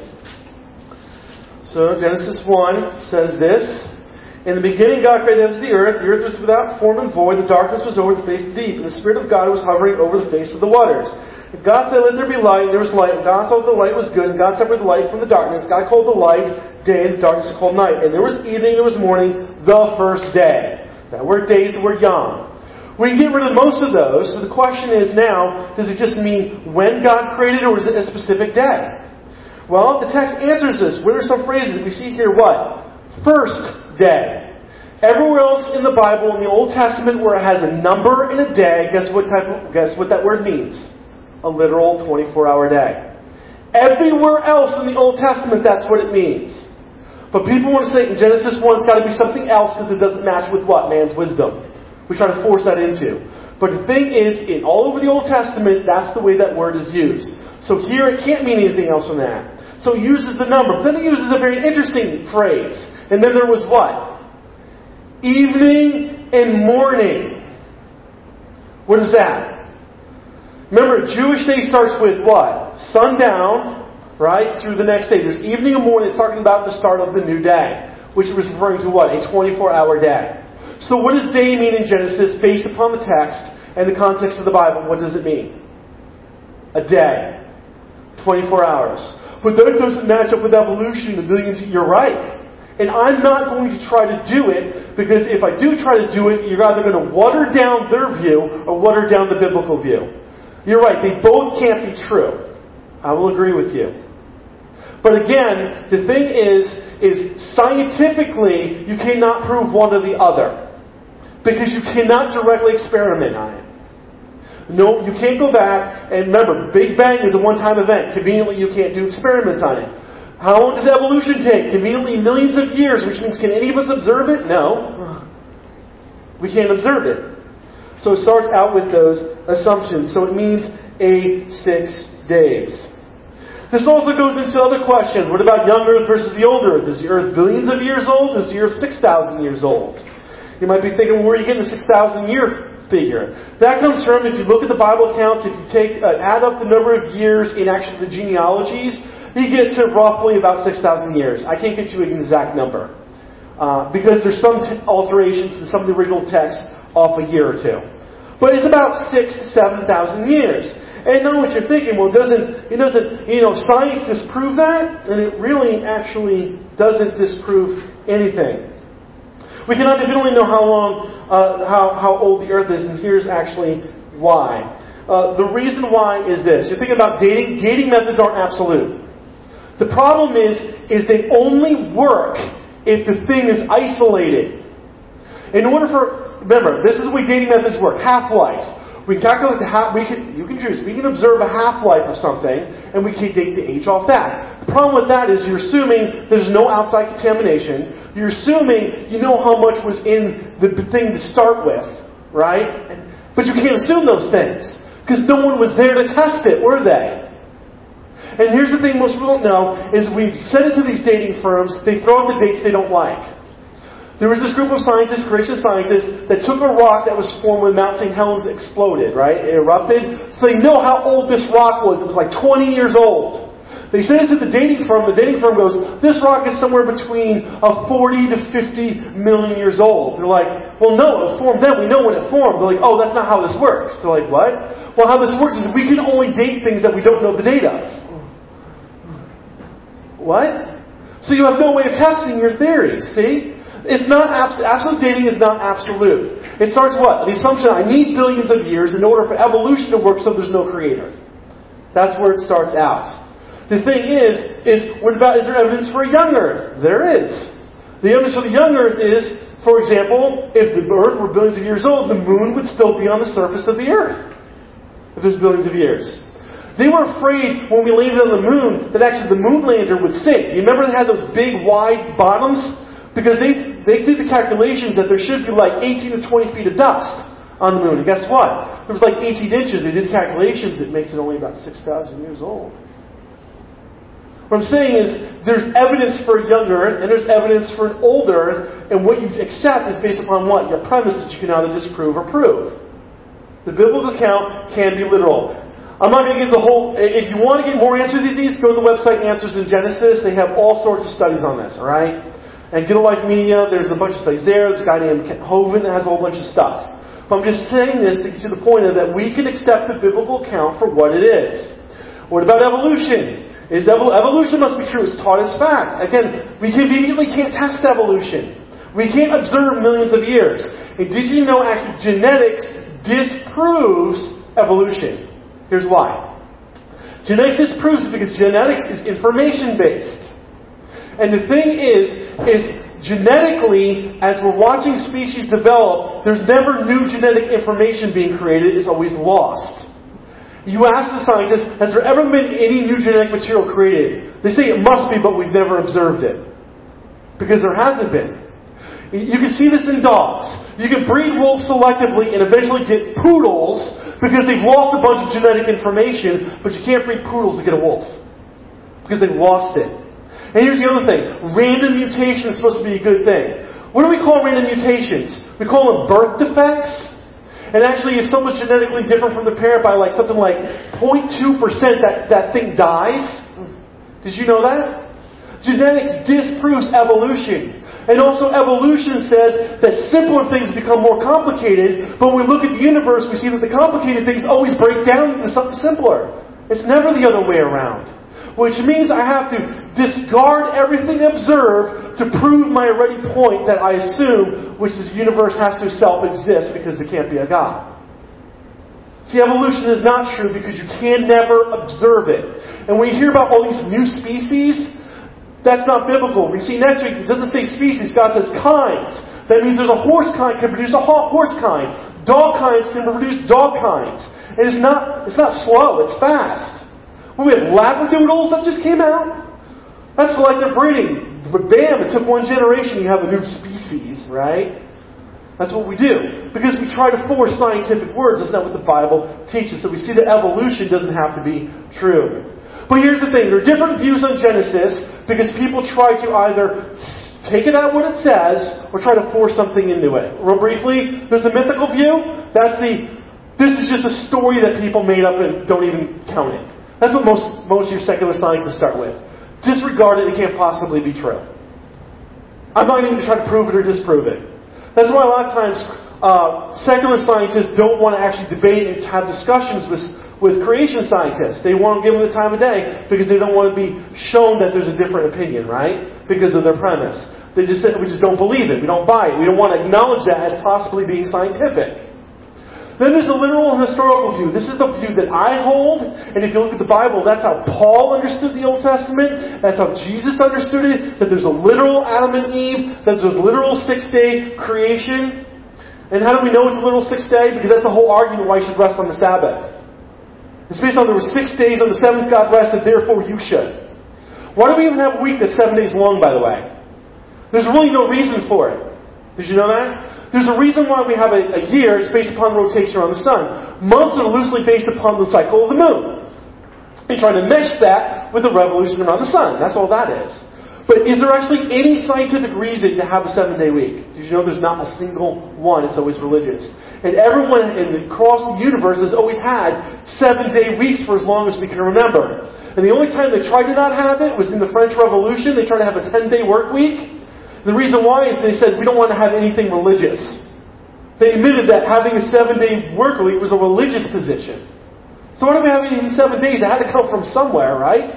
So Genesis 1 says this: "In the beginning God created the heavens and the earth. The earth was without form and void. The darkness was over the face of the deep. And the Spirit of God was hovering over the face of the waters. And God said, let there be light, and there was light. And God saw that the light was good. And God separated the light from the darkness. God called the light day, and the darkness was called night. And there was evening, and there was morning, the first day." That word day is the word yom. We can get rid of most of those. So the question is now, does it just mean when God created, or is it a specific day? Well, the text answers this. What are some phrases? We see here what? First day. Everywhere else in the Bible, in the Old Testament, where it has a number and a day, guess what that word means? A literal 24-hour day. Everywhere else in the Old Testament, that's what it means. But people want to say in Genesis 1, it's got to be something else because it doesn't match with what? Man's wisdom. We try to force that into. But the thing is, all over the Old Testament, that's the way that word is used. So here, it can't mean anything else from that. So it uses the number. But then it uses a very interesting phrase. And then there was what? Evening and morning. What is that? Remember, Jewish day starts with what? Sundown, right? Through the next day. There's evening and morning. It's talking about the start of the new day, which was referring to what? A 24-hour day. So what does day mean in Genesis based upon the text and the context of the Bible? What does it mean? A day. 24 hours. But that doesn't match up with evolution. You're right. And I'm not going to try to do it, because if I do try to do it, you're either going to water down their view or water down the biblical view. You're right. They both can't be true. I will agree with you. But again, the thing is scientifically, you cannot prove one or the other. Because you cannot directly experiment on it. No, you can't go back, and remember, Big Bang is a one-time event. Conveniently, you can't do experiments on it. How long does evolution take? Conveniently, millions of years, which means can any of us observe it? No. We can't observe it. So it starts out with those assumptions. So it means 6 days. This also goes into other questions. What about young Earth versus the old Earth? Is the Earth billions of years old? Is the Earth 6,000 years old? You might be thinking, well, where are you getting the 6,000 year figure? That comes from, if you look at the Bible accounts, if you add up the number of years in actually the genealogies, you get to roughly about 6,000 years. I can't get you an exact number. Because there's some alterations in some of the original text off a year or two. But it's about 6,000 to 7,000 years. And I know what you're thinking, well, doesn't science disprove that? And it really actually doesn't disprove anything. We cannot definitely know how long, how old the Earth is, and here's actually why. The reason why is this. You're thinking about dating. Dating methods aren't absolute. The problem is they only work if the thing is isolated. Remember, this is the way dating methods work. Half-life. We can calculate you can choose. We can observe a half-life of something, and we can date the age off that. The problem with that is you're assuming there's no outside contamination. You're assuming you know how much was in the thing to start with, right? But you can't assume those things, because no one was there to test it, were they? And here's the thing most people don't know, is we send it to these dating firms, they throw out the dates they don't like. There was this group of scientists, creation scientists, that took a rock that was formed when Mount St. Helens exploded, right? It erupted. So they know how old this rock was. It was like 20 years old. They sent it to the dating firm. The dating firm goes, this rock is somewhere between 40 to 50 million years old. They're like, well, no, it formed then. We know when it formed. They're like, oh, that's not how this works. They're like, what? Well, how this works is we can only date things that we don't know the date of. What? So you have no way of testing your theories, see? It's not absolute dating is not absolute. It starts what? The assumption I need billions of years in order for evolution to work so there's no creator. That's where it starts out. The thing is what about, is there evidence for a young Earth? There is. The evidence for the young Earth is, for example, if the Earth were billions of years old, the Moon would still be on the surface of the Earth. If there's billions of years. They were afraid when we landed on the Moon that actually the Moon lander would sink. You remember they had those big, wide bottoms? Because they did the calculations that there should be like 18 to 20 feet of dust on the Moon. And guess what? There was like 18 inches. They did calculations. It makes it only about 6,000 years old. What I'm saying is there's evidence for a young Earth and there's evidence for an old Earth. And what you accept is based upon what? Your premise that you can either disprove or prove. The biblical account can be literal. I'm not going to get the whole... If you want to get more answers to these, go to the website Answers in Genesis. They have all sorts of studies on this, alright? And Get a Life Media, there's a bunch of studies there. There's a guy named Kent Hovind that has a whole bunch of stuff. But I'm just saying this to get to the point of that we can accept the biblical account for what it is. What about evolution? Evolution must be true. It's taught as fact. Again, we conveniently can't test evolution. We can't observe millions of years. And did you know actually genetics disproves evolution? Here's why. Genetics disproves it because genetics is information-based. And the thing is genetically, as we're watching species develop, there's never new genetic information being created. It's always lost. You ask the scientists, has there ever been any new genetic material created? They say it must be, but we've never observed it. Because there hasn't been. You can see this in dogs. You can breed wolves selectively and eventually get poodles because they've lost a bunch of genetic information, but you can't breed poodles to get a wolf. Because they've lost it. And here's the other thing. Random mutation is supposed to be a good thing. What do we call random mutations? We call them birth defects. And actually, if someone's genetically different from the parent by like something like 0.2%, that thing dies. Did you know that? Genetics disproves evolution. And also evolution says that simpler things become more complicated, but when we look at the universe, we see that the complicated things always break down into something simpler. It's never the other way around. Which means I have to discard everything observed to prove my already point that I assume, which is the universe has to self-exist because there can't be a God. See, evolution is not true because you can never observe it. And when you hear about all these new species, that's not biblical. We see next week, it doesn't say species, God says kinds. That means there's a horse kind can produce a horse kind. Dog kinds can produce dog kinds. And it's not slow, it's fast. Well, we have Labradoodles that just came out. That's selective breeding. But bam, it took one generation, you have a new species, right? That's what we do. Because we try to force scientific words. That's not what the Bible teaches. So we see that evolution doesn't have to be true. But here's the thing. There are different views on Genesis because people try to either take it at what it says or try to force something into it. Real briefly, there's the mythical view. This is just a story that people made up and don't even count it. That's what most of your secular scientists start with. Disregard it, it can't possibly be true. I'm not even going to try to prove it or disprove it. That's why a lot of times secular scientists don't want to actually debate and have discussions with creation scientists. They won't give them the time of day because they don't want to be shown that there's a different opinion, right? Because of their premise. They just say, we just don't believe it. We don't buy it. We don't want to acknowledge that as possibly being scientific. Then there's the literal and historical view. This is the view that I hold. And if you look at the Bible, that's how Paul understood the Old Testament. That's how Jesus understood it. That there's a literal Adam and Eve. That there's a literal 6-day creation. And how do we know it's a literal 6th day? Because that's the whole argument why you should rest on the Sabbath. It's based on there were 6 days, on the 7th God rested, therefore you should. Why do we even have a week that's 7 days long, by the way? There's really no reason for it. Did you know that? There's a reason why we have a year. It's based upon rotation around the sun. Months are loosely based upon the cycle of the moon. You're trying to mesh that with the revolution around the sun. That's all that is. But is there actually any scientific reason to have a 7-day week? Did you know there's not a single one? It's always religious. And everyone across the universe has always had 7-day weeks for as long as we can remember. And the only time they tried to not have it was in the French Revolution. They tried to have a 10-day work week. The reason why is they said, we don't want to have anything religious. They admitted that having a 7-day work week was a religious position. So why do we have it in 7 days? It had to come from somewhere, right?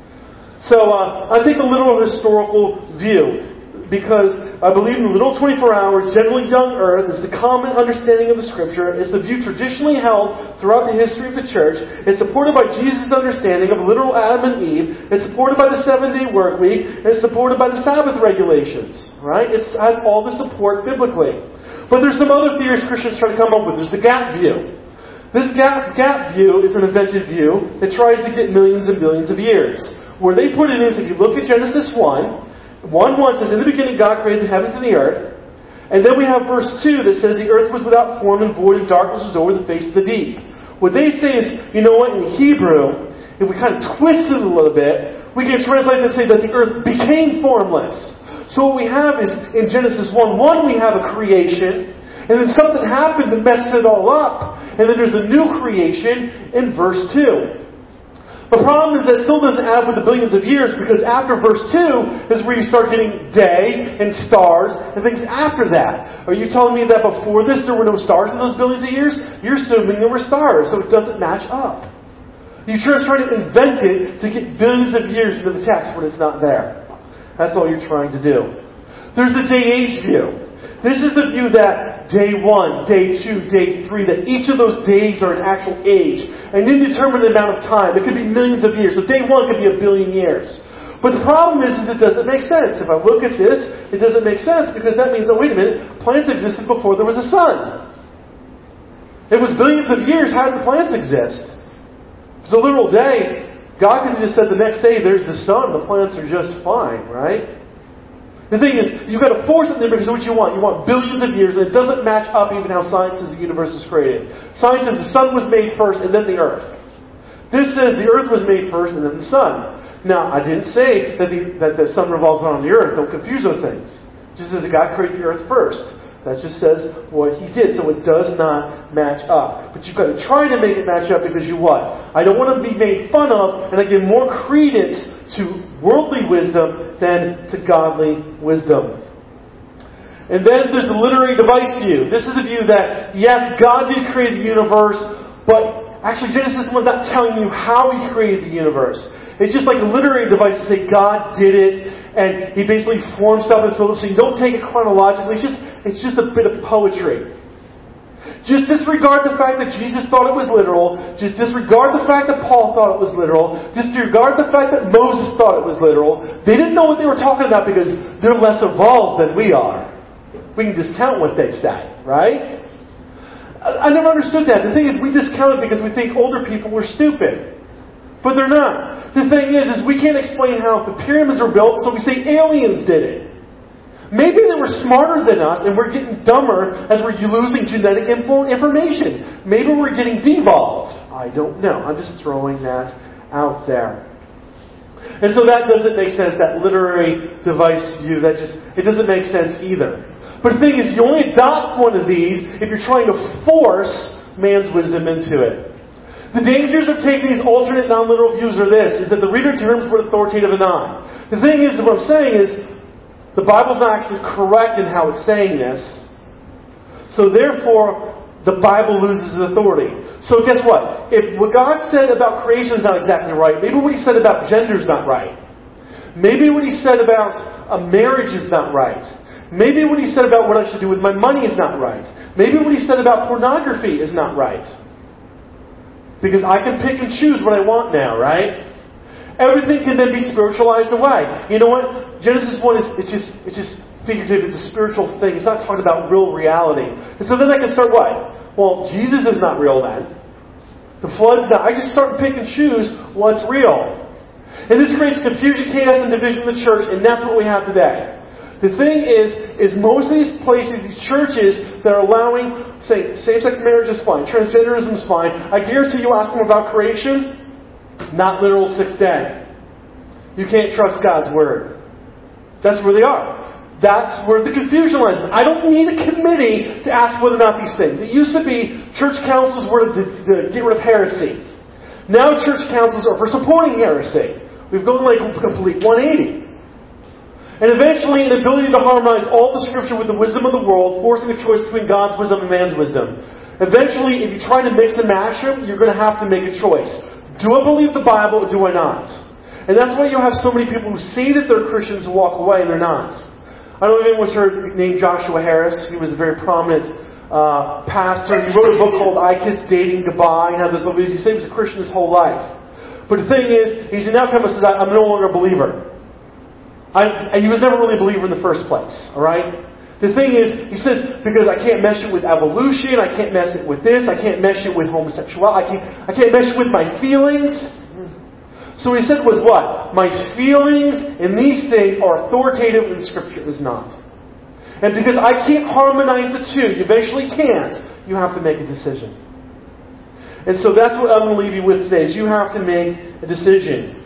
So I take a literal historical view because I believe in the literal 24 hours, generally done on earth, is the common understanding of the Scripture. It's the view traditionally held throughout the history of the church. It's supported by Jesus' understanding of literal Adam and Eve. It's supported by the 7-day work week. And it's supported by the Sabbath regulations. Right? It has all the support biblically. But there's some other theories Christians try to come up with. There's the gap view. This gap view is an invented view that tries to get millions and billions of years. Where they put it is, if you look at Genesis 1 says, in the beginning God created the heavens and the earth. And then we have verse 2 that says, the earth was without form and void, and darkness was over the face of the deep. What they say is, you know what, in Hebrew, if we kind of twist it a little bit, we can translate to say that the earth became formless. So what we have is, in Genesis 1:1, we have a creation, and then something happened that messed it all up. And then there's a new creation in verse 2. The problem is that still doesn't add up with the billions of years, because after verse 2 is where you start getting day and stars and things after that. Are you telling me that before this there were no stars in those billions of years? You're assuming there were stars, so it doesn't match up. You're just trying to invent it to get billions of years into the text when it's not there. That's all you're trying to do. There's the day-age view. This is the view that day 1, day 2, day 3, that each of those days are an actual age. An indeterminate amount of time. It could be millions of years. So day 1 could be 1 billion years. But the problem is it doesn't make sense. If I look at this, it doesn't make sense because that means, oh, wait a minute, plants existed before there was a sun. It was billions of years. How did the plants exist? It's a literal day. God could have just said the next day, there's the sun. The plants are just fine, right? The thing is, you've got to force it there because what you want. You want billions of years, and it doesn't match up even how science says the universe was created. Science says the sun was made first, and then the earth. This says the earth was made first, and then the sun. Now, I didn't say that the sun revolves around the earth. Don't confuse those things. It just says that God created the earth first. That just says what He did, so it does not match up. But you've got to try to make it match up because you what? I don't want to be made fun of, and I give more credence to worldly wisdom than to godly wisdom. And then there's the literary device view. This is a view that, yes, God did create the universe, but actually Genesis was not telling you how He created the universe. It's just like a literary device to say God did it, and He basically formed stuff and filled it, so you don't take it chronologically. It's just a bit of poetry. Just disregard the fact that Jesus thought it was literal. Just disregard the fact that Paul thought it was literal. Disregard the fact that Moses thought it was literal. They didn't know what they were talking about because they're less evolved than we are. We can discount what they say, right? I never understood that. The thing is, we discount it because we think older people were stupid. But they're not. The thing is we can't explain how the pyramids were built, so we say aliens did it. Maybe they were smarter than us and we're getting dumber as we're losing genetic information. Maybe we're getting devolved. I don't know. I'm just throwing that out there. And so that doesn't make sense, that literary device view. It doesn't make sense either. But the thing is, you only adopt one of these if you're trying to force man's wisdom into it. The dangers of taking these alternate non-literal views are this, is that the reader determines what authoritative and not. The thing is, what I'm saying is, the Bible's not actually correct in how it's saying this. So therefore, the Bible loses its authority. So guess what? If what God said about creation is not exactly right, maybe what He said about gender is not right. Maybe what He said about a marriage is not right. Maybe what He said about what I should do with my money is not right. Maybe what He said about pornography is not right. Because I can pick and choose what I want now, right? Everything can then be spiritualized away. You know what? Genesis 1 is it's just figurative. It's a spiritual thing. It's not talking about real reality. And so then I can start what? Well, Jesus is not real then. The flood's not. I just start to pick and choose what's real. And this creates confusion, chaos, and division in the church, and that's what we have today. The thing is most of these places, these churches that are allowing, say, same-sex marriage is fine, transgenderism is fine. I guarantee you ask them about creation, not literal sixth day. You can't trust God's Word. That's where they are. That's where the confusion lies. I don't need a committee to ask whether or not these things. It used to be church councils were to get rid of heresy. Now church councils are for supporting heresy. We've gone like a complete 180. And eventually an ability to harmonize all the Scripture with the wisdom of the world, forcing a choice between God's wisdom and man's wisdom. Eventually, if you try to mix and match them, you're going to have to make a choice. Do I believe the Bible or do I not? And that's why you have so many people who say that they're Christians who walk away and they're not. I don't know if anyone's heard named Joshua Harris. He was a very prominent pastor. He wrote a book called I Kiss Dating Goodbye. And had this little video. He said he was a Christian his whole life. But the thing is, he's now come and says, I'm no longer a believer. And he was never really a believer in the first place. Alright? The thing is, he says, because I can't mesh it with evolution, I can't mesh it with this, I can't mesh it with homosexuality, I can't mesh it with my feelings. So what he said was what? My feelings and these things are authoritative and Scripture is not. And because I can't harmonize the two, you eventually can't, you have to make a decision. And so that's what I'm going to leave you with today, is you have to make a decision.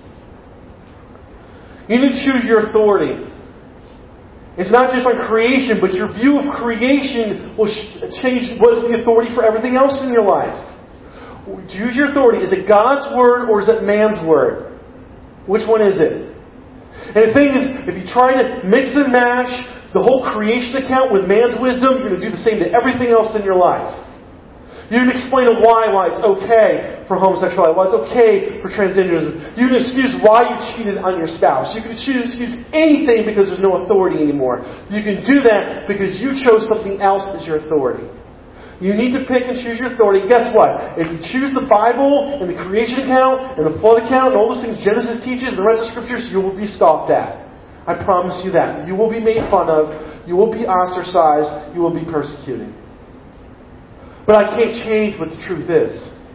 You need to choose your authority. It's not just on creation, but your view of creation will change what's the authority for everything else in your life. Choose your authority. Is it God's Word or is it man's Word? Which one is it? And the thing is, if you try to mix and match the whole creation account with man's wisdom, you're going to do the same to everything else in your life. You can explain why it's okay for homosexuality, why it's okay for transgenderism. You can excuse why you cheated on your spouse. You can excuse anything because there's no authority anymore. You can do that because you chose something else as your authority. You need to pick and choose your authority. Guess what? If you choose the Bible and the creation account and the flood account and all those things Genesis teaches and the rest of Scriptures, you will be scoffed at. I promise you that. You will be made fun of. You will be ostracized. You will be persecuted. But I can't change what the truth is.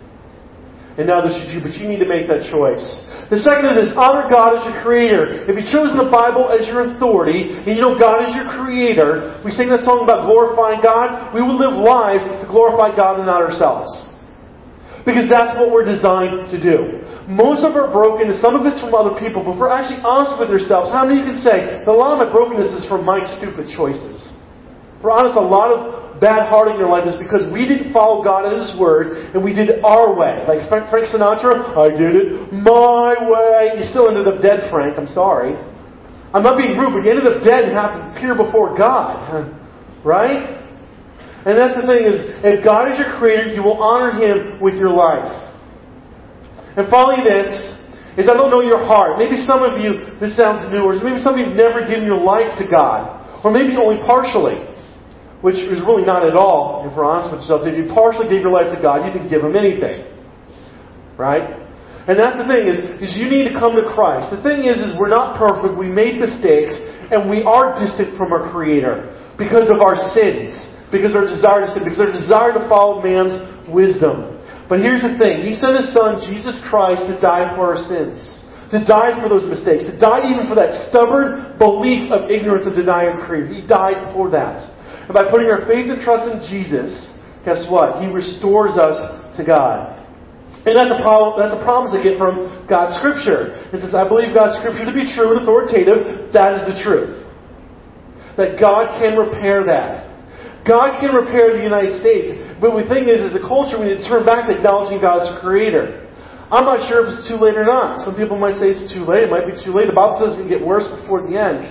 And neither should you, but you need to make that choice. The second is this: honor God as your Creator. If you've chosen the Bible as your authority, and you know God is your Creator, we sing that song about glorifying God, we will live lives to glorify God and not ourselves. Because that's what we're designed to do. Most of our brokenness, some of it's from other people, but if we're actually honest with ourselves, how many of you can say, a lot of my brokenness is from my stupid choices? If we're honest, a lot of bad heart in your life is because we didn't follow God and His Word, and we did it our way. Like Frank Sinatra, I did it my way. You still ended up dead, Frank. I'm sorry. I'm not being rude, but you ended up dead and have to appear before God. Right? And that's the thing is, if God is your Creator, you will honor Him with your life. And finally this, is I don't know your heart. Maybe some of you, this sounds new, or maybe some of you have never given your life to God. Or maybe only partially. Which is really not at all, if we're honest with yourself. If you partially gave your life to God, you can give Him anything. Right? And that's the thing, is you need to come to Christ. The thing is we're not perfect, we made mistakes, and we are distant from our Creator because of our sins, because of our desire to sin, because of our desire to follow man's wisdom. But here's the thing, He sent His Son, Jesus Christ, to die for our sins. To die for those mistakes. To die even for that stubborn belief of ignorance of denying our Creator. He died for that. And by putting our faith and trust in Jesus, guess what? He restores us to God. And that's a promise I get from God's Scripture. It says, I believe God's Scripture to be true and authoritative. That is the truth. That God can repair that. God can repair the United States. But the thing is the culture, we need to turn back to acknowledging God as Creator. I'm not sure if it's too late or not. Some people might say it's too late. It might be too late. The Bible says it can get worse before the end.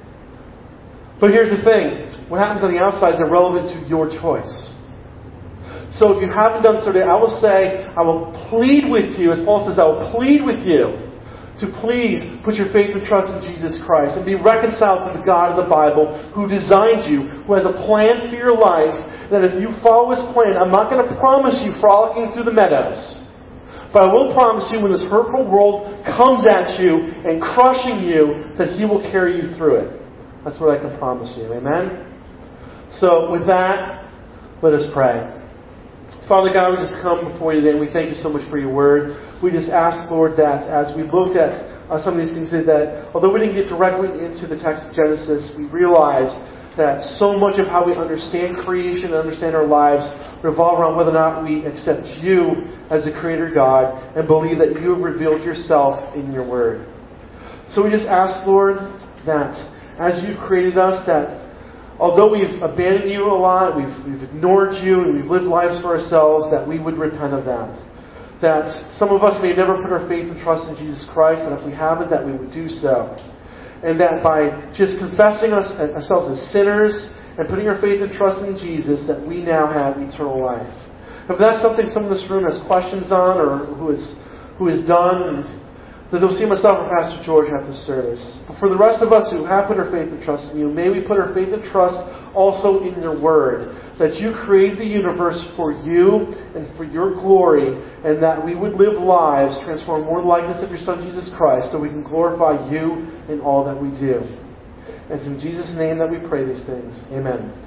But here's the thing. What happens on the outside is irrelevant to your choice. So if you haven't done so today, I will plead with you, as Paul says, I will plead with you to please put your faith and trust in Jesus Christ and be reconciled to the God of the Bible who designed you, who has a plan for your life, that if you follow His plan, I'm not going to promise you frolicking through the meadows, but I will promise you when this hurtful world comes at you and crushing you, that He will carry you through it. That's what I can promise you. Amen? So with that, let us pray. Father God, we just come before you today and we thank you so much for your word. We just ask, Lord, that as we looked at some of these things, that although we didn't get directly into the text of Genesis, we realized that so much of how we understand creation and understand our lives revolve around whether or not we accept you as the Creator God and believe that you have revealed yourself in your word. So we just ask, Lord, that as you've created us, that although we've abandoned you a lot, we've ignored you, and we've lived lives for ourselves, that we would repent of that. That some of us may never put our faith and trust in Jesus Christ, and if we haven't, that we would do so. And that by just confessing ourselves as sinners and putting our faith and trust in Jesus, that we now have eternal life. If that's something someone in this room has questions on, or who has done, that they'll see myself or Pastor George after the service. But for the rest of us who have put our faith and trust in you, may we put our faith and trust also in your word. That you created the universe for you and for your glory, and that we would live lives transformed more likeness of your Son Jesus Christ, so we can glorify you in all that we do. And it's in Jesus' name that we pray these things. Amen.